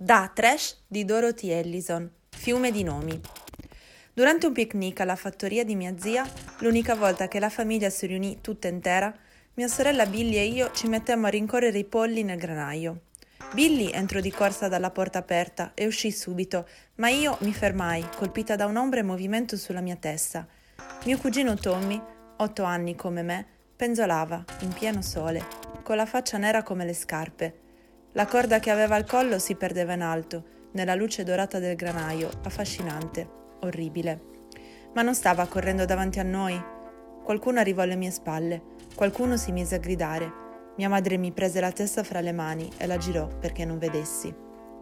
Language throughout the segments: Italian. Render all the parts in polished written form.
Da Trash di Dorothy Ellison, Fiume di nomi. Durante un picnic alla fattoria di mia zia, l'unica volta che la famiglia si riunì tutta intera, mia sorella Billy e io ci mettemmo a rincorrere i polli nel granaio. Billy entrò di corsa dalla porta aperta e uscì subito, ma io mi fermai, colpita da un'ombra in movimento sulla mia testa. Mio cugino Tommy, 8 anni come me, penzolava, in pieno sole, con la faccia nera come le scarpe. La corda che aveva al collo si perdeva in alto, nella luce dorata del granaio, affascinante, orribile. Ma non stava correndo davanti a noi. Qualcuno arrivò alle mie spalle, qualcuno si mise a gridare. Mia madre mi prese la testa fra le mani e la girò perché non vedessi.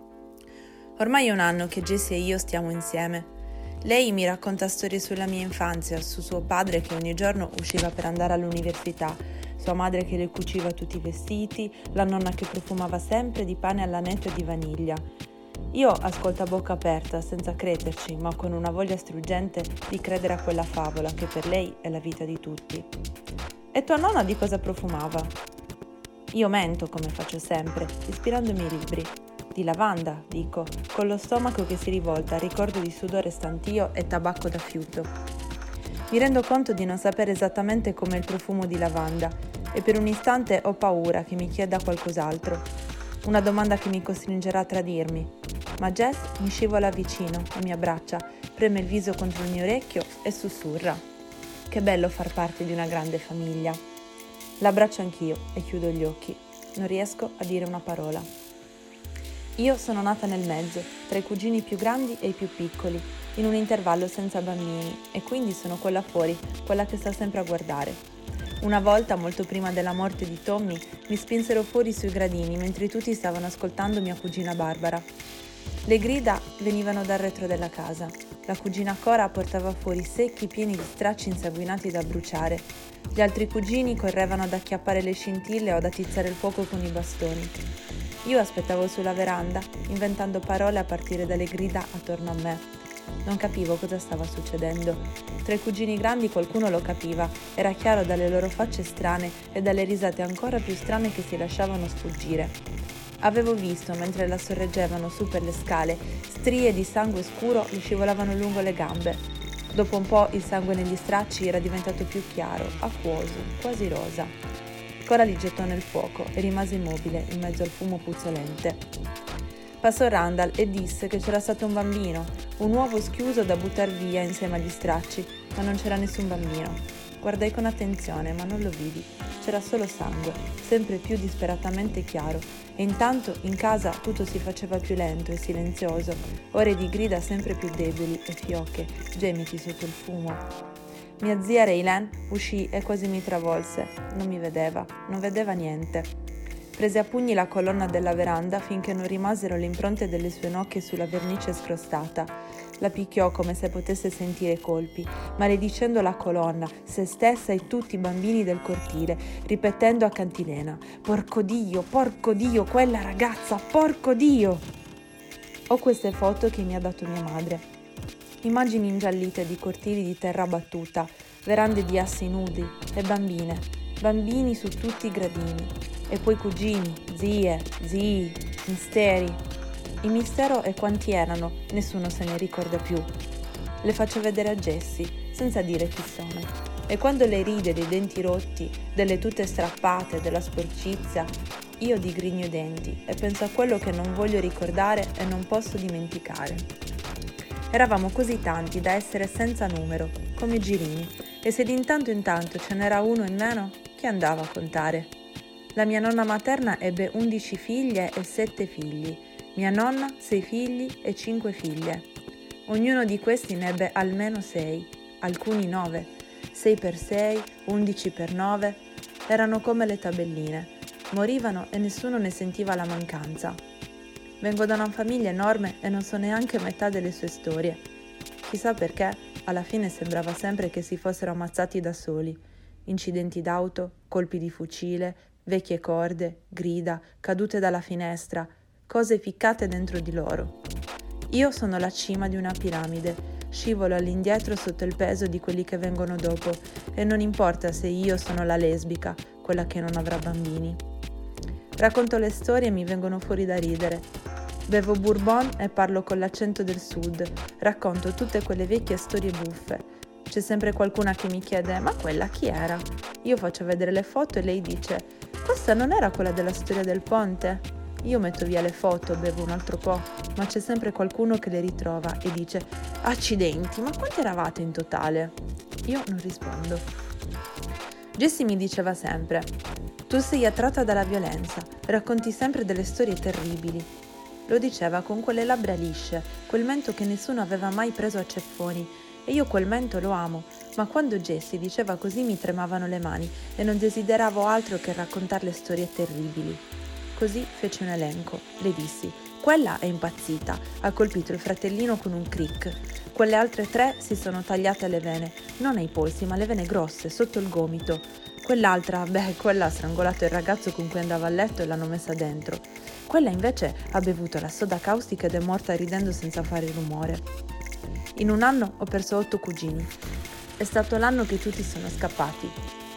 Ormai è un anno che Jessie e io stiamo insieme. Lei mi racconta storie sulla mia infanzia, su suo padre che ogni giorno usciva per andare all'università, sua madre che le cuciva tutti i vestiti, la nonna che profumava sempre di pane all'aneto e di vaniglia. Io ascolto a bocca aperta, senza crederci, ma con una voglia struggente di credere a quella favola che per lei è la vita di tutti. E tua nonna di cosa profumava? Io mento, come faccio sempre, ispirandomi ai libri. Di lavanda, dico, con lo stomaco che si rivolta, ricordo di sudore stantio e tabacco da fiuto. Mi rendo conto di non sapere esattamente com'è il profumo di lavanda e per un istante ho paura che mi chieda qualcos'altro. Una domanda che mi costringerà a tradirmi. Ma Jess mi scivola vicino e mi abbraccia, preme il viso contro il mio orecchio e sussurra. Che bello far parte di una grande famiglia. L'abbraccio anch'io e chiudo gli occhi. Non riesco a dire una parola. Io sono nata nel mezzo, tra i cugini più grandi e i più piccoli, in un intervallo senza bambini, e quindi sono quella fuori, quella che sta sempre a guardare. Una volta, molto prima della morte di Tommy, mi spinsero fuori sui gradini mentre tutti stavano ascoltando mia cugina Barbara. Le grida venivano dal retro della casa. La cugina Cora portava fuori secchi pieni di stracci insanguinati da bruciare. Gli altri cugini correvano ad acchiappare le scintille o ad attizzare il fuoco con i bastoni. Io aspettavo sulla veranda, inventando parole a partire dalle grida attorno a me. Non capivo cosa stava succedendo. Tra i cugini grandi qualcuno lo capiva, era chiaro dalle loro facce strane e dalle risate ancora più strane che si lasciavano sfuggire. Avevo visto, mentre la sorreggevano su per le scale, strie di sangue scuro gli scivolavano lungo le gambe. Dopo un po' il sangue negli stracci era diventato più chiaro, acquoso, quasi rosa. Cora li gettò nel fuoco e rimase immobile in mezzo al fumo puzzolente. Passò Randall e disse che c'era stato un bambino, un uovo schiuso da buttar via insieme agli stracci, ma non c'era nessun bambino. Guardai con attenzione, ma non lo vidi. C'era solo sangue, sempre più disperatamente chiaro, e intanto in casa tutto si faceva più lento e silenzioso, ore di grida sempre più deboli e fiocche, gemiti sotto il fumo. Mia zia Raylan uscì e quasi mi travolse. Non mi vedeva, non vedeva niente. Prese a pugni la colonna della veranda finché non rimasero le impronte delle sue nocche sulla vernice scrostata. La picchiò come se potesse sentire i colpi, maledicendo la colonna, se stessa e tutti i bambini del cortile, ripetendo a cantilena: porco Dio, quella ragazza, porco Dio! Ho queste foto che mi ha dato mia madre. Immagini ingiallite di cortili di terra battuta, verande di assi nudi e bambini su tutti i gradini, e poi cugini, zie, zii, misteri. Il mistero è quanti erano, nessuno se ne ricorda più. Le faccio vedere a Jessie, senza dire chi sono, e quando lei ride dei denti rotti, delle tute strappate, della sporcizia, io digrigno i denti e penso a quello che non voglio ricordare e non posso dimenticare. Eravamo così tanti da essere senza numero, come girini, e se di tanto in tanto ce n'era uno in meno, chi andava a contare? La mia nonna materna ebbe 11 figlie e 7 figli, mia nonna 6 figli e 5 figlie. Ognuno di questi ne ebbe almeno 6, alcuni 9, 6 per 6, 11 per 9, erano come le tabelline, morivano e nessuno ne sentiva la mancanza. Vengo da una famiglia enorme e non so neanche metà delle sue storie. Chissà perché, alla fine sembrava sempre che si fossero ammazzati da soli. Incidenti d'auto, colpi di fucile, vecchie corde, grida, cadute dalla finestra, cose ficcate dentro di loro. Io sono la cima di una piramide, scivolo all'indietro sotto il peso di quelli che vengono dopo e non importa se io sono la lesbica, quella che non avrà bambini. Racconto le storie e mi vengono fuori da ridere. Bevo bourbon e parlo con l'accento del sud, racconto tutte quelle vecchie storie buffe. C'è sempre qualcuna che mi chiede «Ma quella chi era?» Io faccio vedere le foto e lei dice «Questa non era quella della storia del ponte?» Io metto via le foto, bevo un altro po', ma c'è sempre qualcuno che le ritrova e dice «Accidenti, ma quanti eravate in totale?» Io non rispondo. Jessie mi diceva sempre «Tu sei attratta dalla violenza, racconti sempre delle storie terribili». Lo diceva con quelle labbra lisce, quel mento che nessuno aveva mai preso a ceffoni, e io quel mento lo amo, ma quando Jessie diceva così mi tremavano le mani e non desideravo altro che raccontarle storie terribili. Così fece un elenco. Le dissi, quella è impazzita, ha colpito il fratellino con un crick. Quelle altre 3 si sono tagliate le vene, non ai polsi ma le vene grosse, sotto il gomito. Quell'altra, quella ha strangolato il ragazzo con cui andava a letto e l'hanno messa dentro. Quella invece ha bevuto la soda caustica ed è morta ridendo senza fare rumore. In un anno ho perso 8 cugini. È stato l'anno che tutti sono scappati.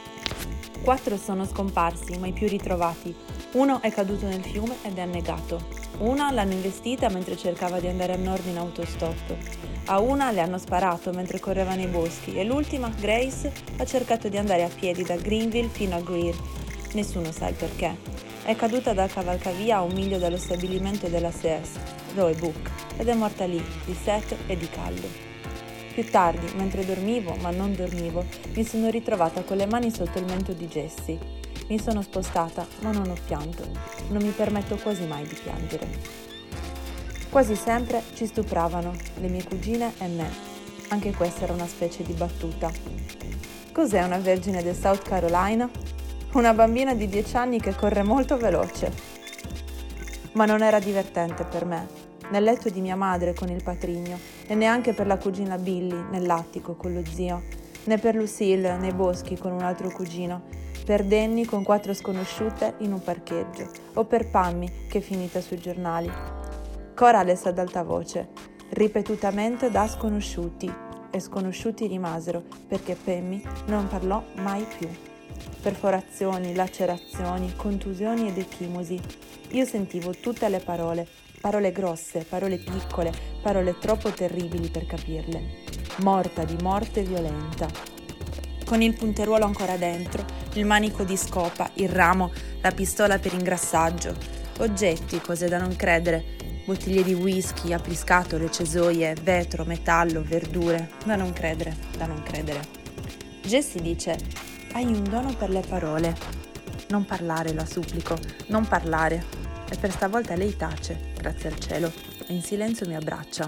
4 sono scomparsi, mai più ritrovati. 1 è caduto nel fiume ed è annegato. Una l'hanno investita mentre cercava di andare a nord in autostop. A una le hanno sparato mentre correva nei boschi e l'ultima, Grace, ha cercato di andare a piedi da Greenville fino a Greer. Nessuno sa il perché. È caduta dal cavalcavia a 1 miglio dallo stabilimento della CS, Roebuck, ed è morta lì, di sete e di caldo. Più tardi, mentre dormivo, ma non dormivo, mi sono ritrovata con le mani sotto il mento di Jessie. Mi sono spostata, ma non ho pianto. Non mi permetto quasi mai di piangere. Quasi sempre ci stupravano, le mie cugine e me. Anche questa era una specie di battuta. Cos'è una vergine del South Carolina? Una bambina di 10 anni che corre molto veloce. Ma non era divertente per me, nel letto di mia madre con il patrigno, e neanche per la cugina Billy nell'attico con lo zio, né per Lucille nei boschi con un altro cugino, per Danny con 4 sconosciute in un parcheggio, o per Pammy che è finita sui giornali. Cora lesse ad alta voce, ripetutamente da sconosciuti, e sconosciuti rimasero perché Pammy non parlò mai più. Perforazioni, lacerazioni, contusioni ed ecchimosi. Io sentivo tutte le parole grosse, parole piccole, parole troppo terribili per capirle. Morta di morte violenta. Con il punteruolo ancora dentro, il manico di scopa, il ramo, la pistola per ingrassaggio. Oggetti, cose da non credere. Bottiglie di whisky, apriscatole, cesoie, vetro, metallo, verdure. Da non credere, da non credere. Jessie dice: hai un dono per le parole. Non parlare, la supplico, non parlare. E per stavolta lei tace, grazie al cielo, e in silenzio mi abbraccia.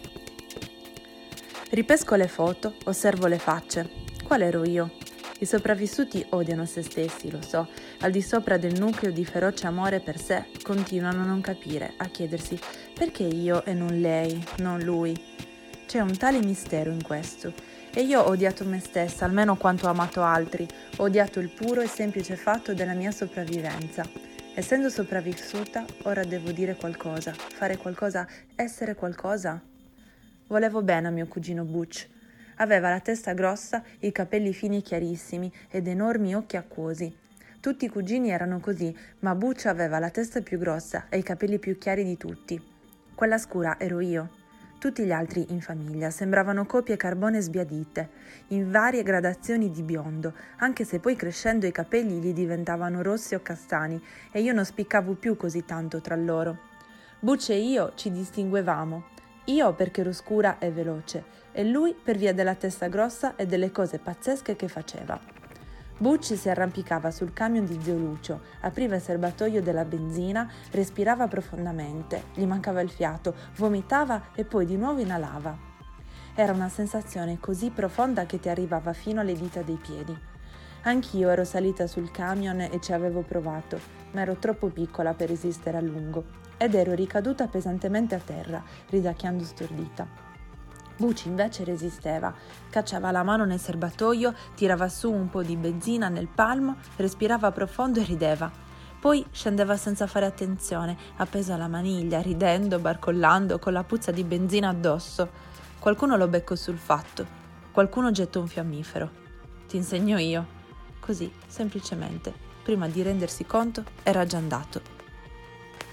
Ripesco le foto, osservo le facce. Qual ero io? I sopravvissuti odiano se stessi, lo so, al di sopra del nucleo di feroce amore per sé, continuano a non capire, a chiedersi perché io e non lei, non lui. C'è un tale mistero in questo. E io ho odiato me stessa, almeno quanto ho amato altri, ho odiato il puro e semplice fatto della mia sopravvivenza. Essendo sopravvissuta, ora devo dire qualcosa, fare qualcosa, essere qualcosa. Volevo bene a mio cugino Butch. Aveva la testa grossa, i capelli fini e chiarissimi ed enormi occhi acquosi. Tutti i cugini erano così, ma Butch aveva la testa più grossa e i capelli più chiari di tutti. Quella scura ero io. Tutti gli altri in famiglia sembravano copie carbone sbiadite, in varie gradazioni di biondo, anche se poi crescendo i capelli gli diventavano rossi o castani e io non spiccavo più così tanto tra loro. Butch e io ci distinguevamo, io perché ero scura e veloce, e lui per via della testa grossa e delle cose pazzesche che faceva. Butch si arrampicava sul camion di zio Lucio, apriva il serbatoio della benzina, respirava profondamente, gli mancava il fiato, vomitava e poi di nuovo inalava. Era una sensazione così profonda che ti arrivava fino alle dita dei piedi. Anch'io ero salita sul camion e ci avevo provato, ma ero troppo piccola per resistere a lungo, ed ero ricaduta pesantemente a terra, ridacchiando stordita. Butch invece resisteva, cacciava la mano nel serbatoio, tirava su un po' di benzina nel palmo, respirava profondo e rideva. Poi scendeva senza fare attenzione, appeso alla maniglia, ridendo, barcollando, con la puzza di benzina addosso. Qualcuno lo beccò sul fatto, qualcuno gettò un fiammifero. Ti insegno io. Così, semplicemente, prima di rendersi conto, era già andato.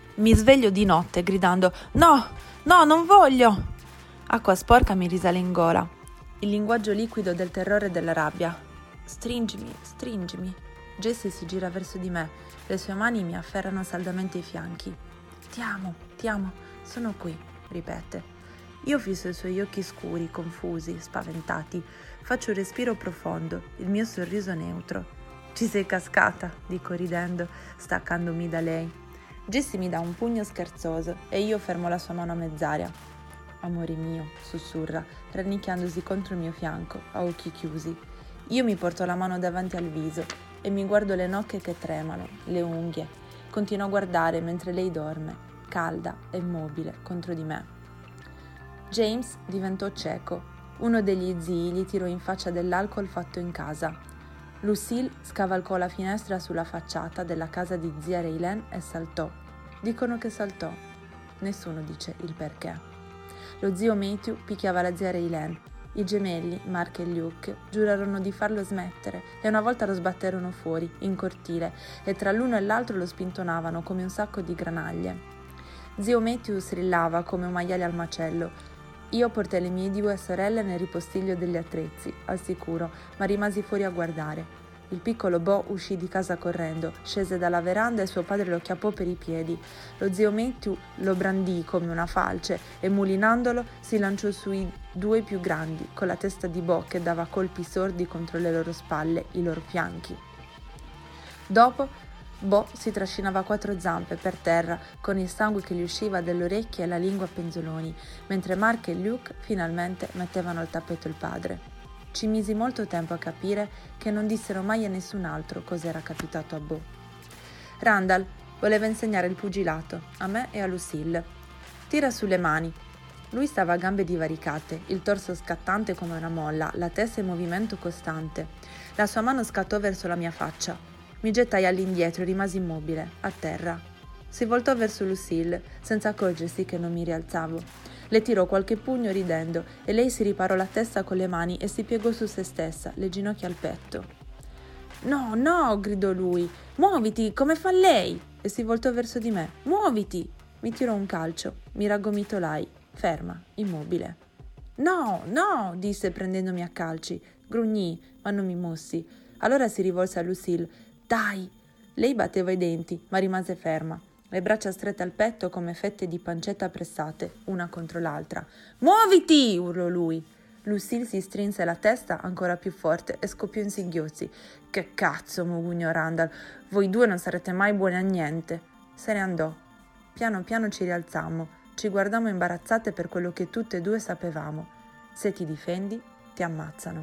Mi sveglio di notte gridando «No, no, non voglio!». Acqua sporca mi risale in gola. Il linguaggio liquido del terrore e della rabbia. «Stringimi, stringimi». Jesse si gira verso di me. Le sue mani mi afferrano saldamente i fianchi. Ti amo, sono qui», ripete. Io fisso i suoi occhi scuri, confusi, spaventati. Faccio un respiro profondo, il mio sorriso neutro. «Ci sei cascata», dico ridendo, staccandomi da lei. Jessie mi dà un pugno scherzoso e io fermo la sua mano a mezz'aria. «Amore mio», sussurra, rannicchiandosi contro il mio fianco, a occhi chiusi. Io mi porto la mano davanti al viso e mi guardo le nocche che tremano, le unghie. Continuo a guardare mentre lei dorme, calda e immobile, contro di me. James diventò cieco. Uno degli zii gli tirò in faccia dell'alcol fatto in casa. Lucille scavalcò la finestra sulla facciata della casa di zia Raylan e saltò. Dicono che saltò. Nessuno dice il perché. Lo zio Matthew picchiava la zia Raylan. I gemelli, Mark e Luke, giurarono di farlo smettere e una volta lo sbatterono fuori, in cortile, e tra l'uno e l'altro lo spintonavano come un sacco di granaglie. Zio Matthew strillava come un maiale al macello. Io portai le mie 2 sorelle nel ripostiglio degli attrezzi, al sicuro, ma rimasi fuori a guardare. Il piccolo Bo uscì di casa correndo, scese dalla veranda e suo padre lo chiappò per i piedi. Lo zio Matthew lo brandì come una falce e, mulinandolo, si lanciò sui 2 più grandi, con la testa di Bo che dava colpi sordi contro le loro spalle, i loro fianchi. Dopo, Bo si trascinava a 4 zampe per terra, con il sangue che gli usciva dalle orecchie e la lingua a penzoloni, mentre Mark e Luke finalmente mettevano al tappeto il padre. Ci misi molto tempo a capire che non dissero mai a nessun altro cos'era capitato a Bo. Randall voleva insegnare il pugilato, a me e a Lucille. «Tira sulle mani». Lui stava a gambe divaricate, il torso scattante come una molla, la testa in movimento costante. La sua mano scattò verso la mia faccia. Mi gettai all'indietro e rimasi immobile, a terra. Si voltò verso Lucille, senza accorgersi che non mi rialzavo. Le tirò qualche pugno ridendo e lei si riparò la testa con le mani e si piegò su se stessa, le ginocchia al petto. «No, no!» gridò lui. «Muoviti, come fa lei!» E si voltò verso di me. «Muoviti!» Mi tirò un calcio. Mi raggomitolai, ferma, immobile. «No, no!» disse prendendomi a calci. Grugnii, ma non mi mossi. Allora si rivolse a Lucille. «Dai!» Lei batteva i denti, ma rimase ferma. Le braccia strette al petto come fette di pancetta pressate, una contro l'altra. «Muoviti!» urlò lui. Lucille si strinse la testa ancora più forte e scoppiò in singhiozzi. «Che cazzo!» mugugnò Randall. «Voi 2 non sarete mai buoni a niente!» Se ne andò. Piano piano ci rialzammo. Ci guardammo imbarazzate per quello che tutte e 2 sapevamo. Se ti difendi, ti ammazzano.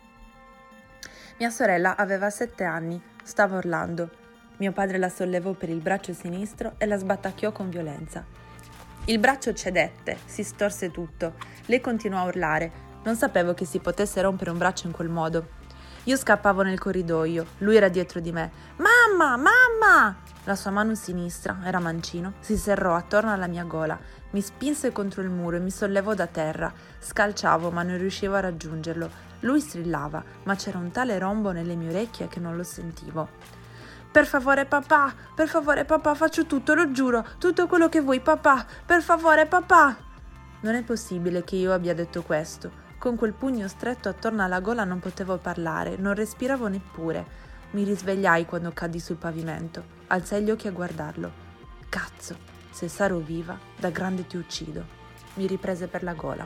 Mia sorella aveva 7 anni. Stava urlando. Mio padre la sollevò per il braccio sinistro e la sbattacchiò con violenza. Il braccio cedette, si storse tutto. Lei continuò a urlare. Non sapevo che si potesse rompere un braccio in quel modo. Io scappavo nel corridoio, lui era dietro di me. «Mamma, mamma!» La sua mano sinistra, era mancino, si serrò attorno alla mia gola. Mi spinse contro il muro e mi sollevò da terra. Scalciavo, ma non riuscivo a raggiungerlo. Lui strillava, ma c'era un tale rombo nelle mie orecchie che non lo sentivo. Per favore papà, faccio tutto, lo giuro, tutto quello che vuoi papà, per favore papà!» Non è possibile che io abbia detto questo. Con quel pugno stretto attorno alla gola non potevo parlare, non respiravo neppure. Mi risvegliai quando caddi sul pavimento, alzai gli occhi a guardarlo. «Cazzo, se sarò viva, da grande ti uccido», mi riprese per la gola.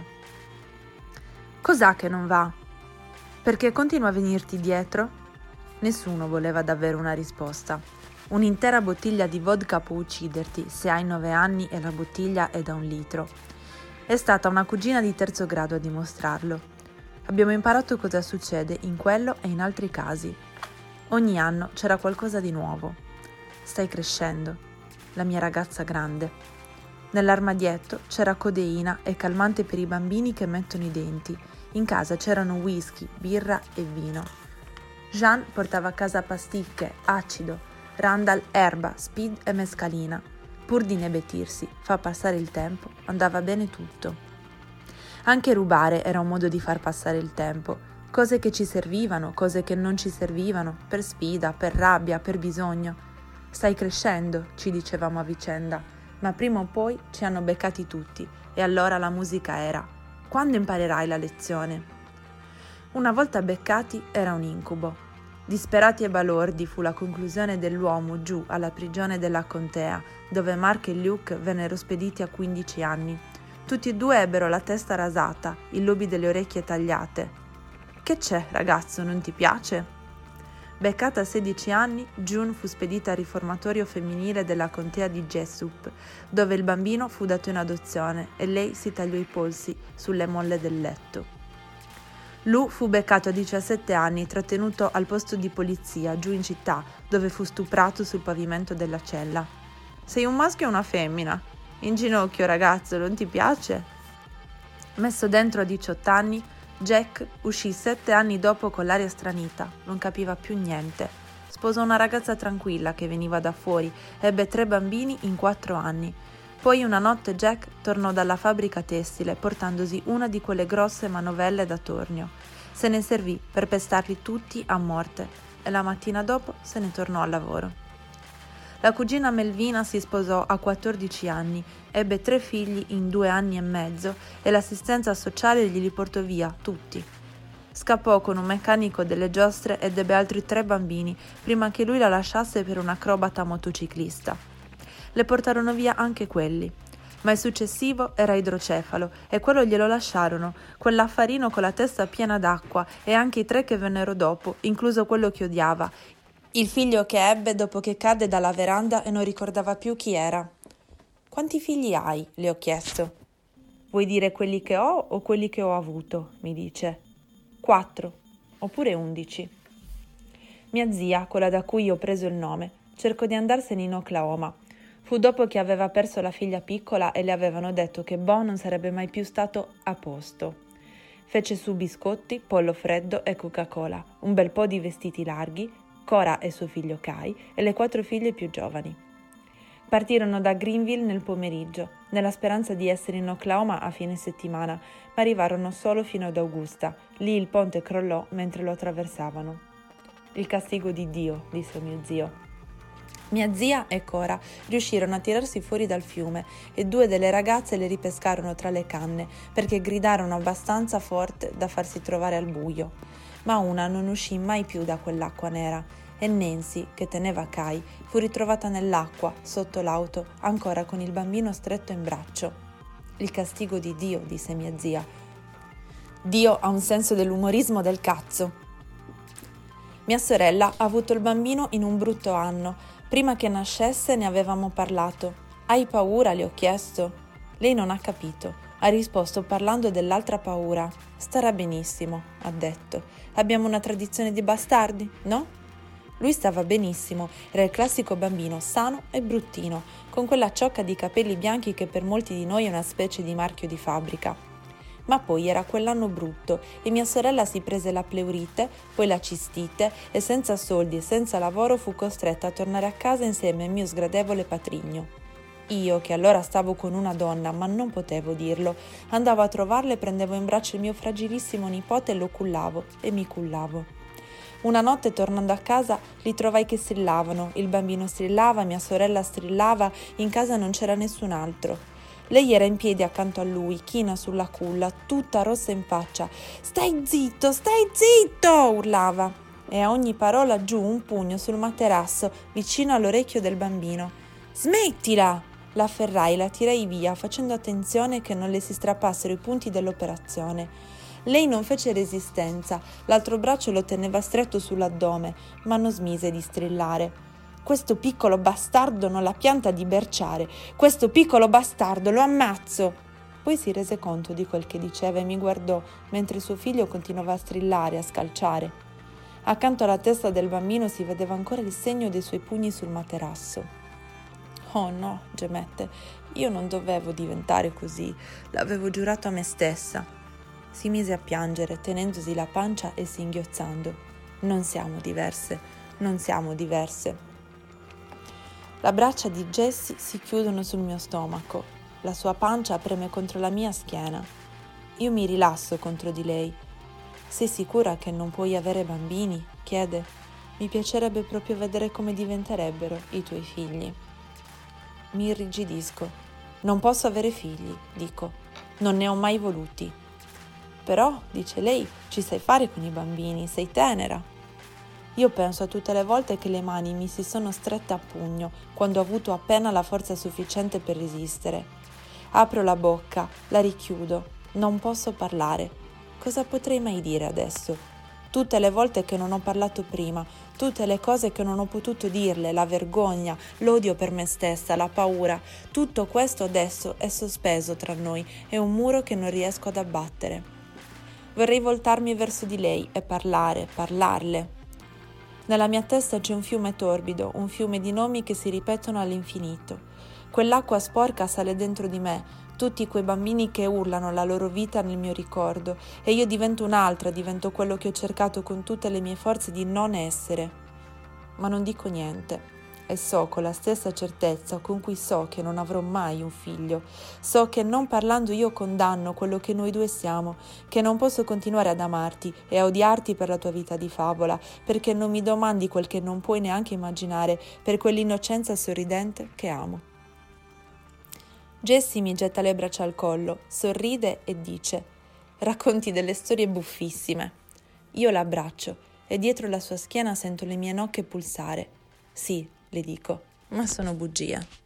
«Cos'ha che non va? Perché continua a venirti dietro?» Nessuno voleva davvero una risposta. Un'intera bottiglia di vodka può ucciderti se hai 9 anni e la bottiglia è da 1 litro. È stata una cugina di 3° grado a dimostrarlo. Abbiamo imparato cosa succede in quello e in altri casi. Ogni anno c'era qualcosa di nuovo. Stai crescendo, la mia ragazza grande. Nell'armadietto c'era codeina e calmante per i bambini che mettono i denti. In casa c'erano whisky, birra e vino. Jean portava a casa pasticche, acido, Randall erba, speed e mescalina. Pur di inebettirsi, far passare il tempo, andava bene tutto. Anche rubare era un modo di far passare il tempo. Cose che ci servivano, cose che non ci servivano, per sfida, per rabbia, per bisogno. «Stai crescendo», ci dicevamo a vicenda. ma prima o poi ci hanno beccati tutti e allora la musica era: quando imparerai la lezione? Una volta beccati era un incubo. Disperati e balordi fu la conclusione dell'uomo giù alla prigione della contea, dove Mark e Luke vennero spediti a 15 anni. Tutti e due ebbero la testa rasata, i lobi delle orecchie tagliate. Che c'è, ragazzo, non ti piace? Beccata a 16 anni, June fu spedita al riformatorio femminile della contea di Jessup, dove il bambino fu dato in adozione e lei si tagliò i polsi sulle molle del letto. Lou fu beccato a 17 anni, trattenuto al posto di polizia giù in città, dove fu stuprato sul pavimento della cella. Sei un maschio o una femmina? In ginocchio, ragazzo, non ti piace? Messo dentro a 18 anni, Jack uscì 7 anni dopo con l'aria stranita, non capiva più niente. Sposò una ragazza tranquilla che veniva da fuori, ebbe 3 bambini in 4 anni. Poi una notte Jack tornò dalla fabbrica tessile portandosi una di quelle grosse manovelle da tornio. Se ne servì per pestarli tutti a morte e la mattina dopo se ne tornò al lavoro. La cugina Melvina si sposò a 14 anni, ebbe 3 figli in 2 anni e mezzo e l'assistenza sociale glieli portò via tutti. Scappò con un meccanico delle giostre ed ebbe altri 3 bambini prima che lui la lasciasse per un acrobata motociclista. Le portarono via anche quelli, ma il successivo era idrocefalo e quello glielo lasciarono, quell'affarino con la testa piena d'acqua e anche i 3 che vennero dopo, incluso quello che odiava, il figlio che ebbe dopo che cadde dalla veranda e non ricordava più chi era. «Quanti figli hai?» le ho chiesto. «Vuoi dire quelli che ho o quelli che ho avuto?» mi dice. 4, oppure 11. Mia zia, quella da cui ho preso il nome, cercò di andarsene in Oklahoma. Fu dopo che aveva perso la figlia piccola e le avevano detto che Bo non sarebbe mai più stato a posto. Fece su biscotti, pollo freddo e Coca-Cola, un bel po' di vestiti larghi, Cora e suo figlio Kai e le 4 figlie più giovani. Partirono da Greenville nel pomeriggio, nella speranza di essere in Oklahoma a fine settimana, ma arrivarono solo fino ad Augusta. Lì il ponte crollò mentre lo attraversavano. «Il castigo di Dio», disse mio zio. Mia zia e Cora riuscirono a tirarsi fuori dal fiume e 2 delle ragazze le ripescarono tra le canne perché gridarono abbastanza forte da farsi trovare al buio. Ma una non uscì mai più da quell'acqua nera e Nancy, che teneva Kai, fu ritrovata nell'acqua, sotto l'auto, ancora con il bambino stretto in braccio. «Il castigo di Dio», disse mia zia. «Dio ha un senso dell'umorismo del cazzo». Mia sorella ha avuto il bambino in un brutto anno. Prima che nascesse ne avevamo parlato. «Hai paura?» le ho chiesto. Lei non ha capito. Ha risposto parlando dell'altra paura. «Starà benissimo», ha detto. «Abbiamo una tradizione di bastardi, no?» Lui stava benissimo, era il classico bambino sano e bruttino, con quella ciocca di capelli bianchi che per molti di noi è una specie di marchio di fabbrica. Ma poi era quell'anno brutto e mia sorella si prese la pleurite, poi la cistite e senza soldi e senza lavoro fu costretta a tornare a casa insieme al mio sgradevole patrigno. Io, che allora stavo con una donna, ma non potevo dirlo, andavo a trovarla e prendevo in braccio il mio fragilissimo nipote e lo cullavo e mi cullavo. Una notte tornando a casa li trovai che strillavano, il bambino strillava, mia sorella strillava, in casa non c'era nessun altro. Lei era in piedi accanto a lui, china sulla culla, tutta rossa in faccia. Stai zitto, urlava. E a ogni parola giù un pugno sul materasso, vicino all'orecchio del bambino. Smettila! La afferrai e la tirai via, facendo attenzione che non le si strappassero i punti dell'operazione. Lei non fece resistenza, l'altro braccio lo teneva stretto sull'addome, ma non smise di strillare. Questo piccolo bastardo non la pianta di berciare, questo piccolo bastardo lo ammazzo. Poi si rese conto di quel che diceva e mi guardò mentre suo figlio continuava a strillare, a scalciare. Accanto alla testa del bambino si vedeva ancora il segno dei suoi pugni sul materasso. Oh no, gemette, io non dovevo diventare così, l'avevo giurato a me stessa. Si mise a piangere, tenendosi la pancia e singhiozzando. Non siamo diverse. Le braccia di Jessie si chiudono sul mio stomaco. La sua pancia preme contro la mia schiena. Io mi rilasso contro di lei. Sei sicura che non puoi avere bambini? Chiede. Mi piacerebbe proprio vedere come diventerebbero i tuoi figli. mi irrigidisco. Non posso avere figli, dico. Non ne ho mai voluti. Però, dice lei, ci sai fare con i bambini, sei tenera. Io penso a tutte le volte che le mani mi si sono strette a pugno quando ho avuto appena la forza sufficiente per resistere. Apro la bocca, la richiudo, non posso parlare. Cosa potrei mai dire adesso? Tutte le volte che non ho parlato prima, tutte le cose che non ho potuto dirle, la vergogna, l'odio per me stessa, la paura, tutto questo adesso è sospeso tra noi, è un muro che non riesco ad abbattere. Vorrei voltarmi verso di lei e parlarle. Nella mia testa c'è un fiume torbido, un fiume di nomi che si ripetono all'infinito. Quell'acqua sporca sale dentro di me, tutti quei bambini che urlano la loro vita nel mio ricordo, e io divento un'altra, divento quello che ho cercato con tutte le mie forze di non essere. Ma non dico niente. E so con la stessa certezza con cui so che non avrò mai un figlio, so che non parlando io condanno quello che noi due siamo, che non posso continuare ad amarti e a odiarti per la tua vita di favola, perché non mi domandi quel che non puoi neanche immaginare, per quell'innocenza sorridente che amo. Jessie mi getta le braccia al collo, sorride e dice: racconti delle storie buffissime. Io l'abbraccio e dietro la sua schiena sento le mie nocche pulsare. Sì, le dico, ma sono bugia.